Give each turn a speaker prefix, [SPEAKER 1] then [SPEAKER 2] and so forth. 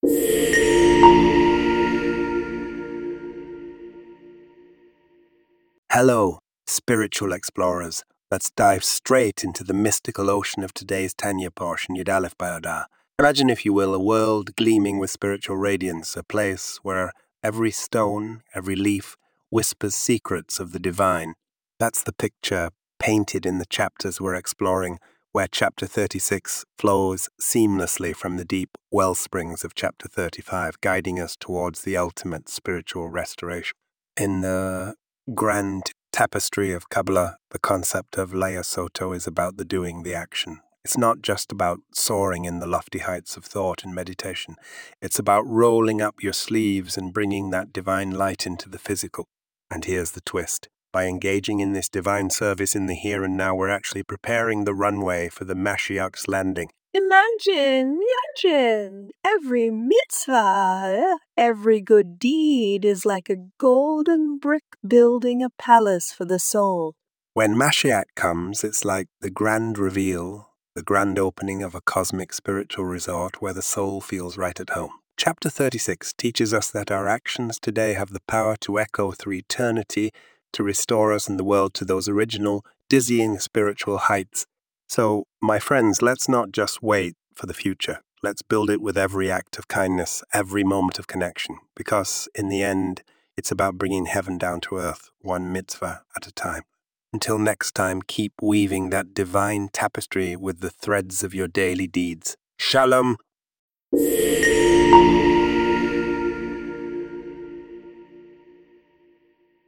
[SPEAKER 1] Hello, spiritual explorers. Let's dive straight into the mystical ocean of today's Tanya portion, Yud Aleph Ba'odah. Imagine, if you will, a world gleaming with spiritual radiance, a place where every stone, every leaf whispers secrets of the divine. That's the picture painted in the chapters we're exploring, where chapter 36 flows seamlessly from the deep well springs of chapter 35, guiding us towards the ultimate spiritual restoration. In the grand tapestry of Kabbalah, the concept of Leia Soto is about the doing, the action. It's not just about soaring in the lofty heights of thought and meditation. It's about rolling up your sleeves and bringing that divine light into the physical. And here's the twist. By engaging in this divine service in the here and now, we're actually preparing the runway for the Mashiach's landing.
[SPEAKER 2] Imagine, every mitzvah, every good deed is like a golden brick building a palace for the soul.
[SPEAKER 1] When Mashiach comes, it's like the grand reveal, the grand opening of a cosmic spiritual resort where the soul feels right at home. Chapter 36 teaches us that our actions today have the power to echo through eternity, to restore us and the world to those original, dizzying spiritual heights. So, my friends, let's not just wait for the future. Let's build it with every act of kindness, every moment of connection, because in the end, it's about bringing heaven down to earth, one mitzvah at a time. Until next time, keep weaving that divine tapestry with the threads of your daily deeds. Shalom!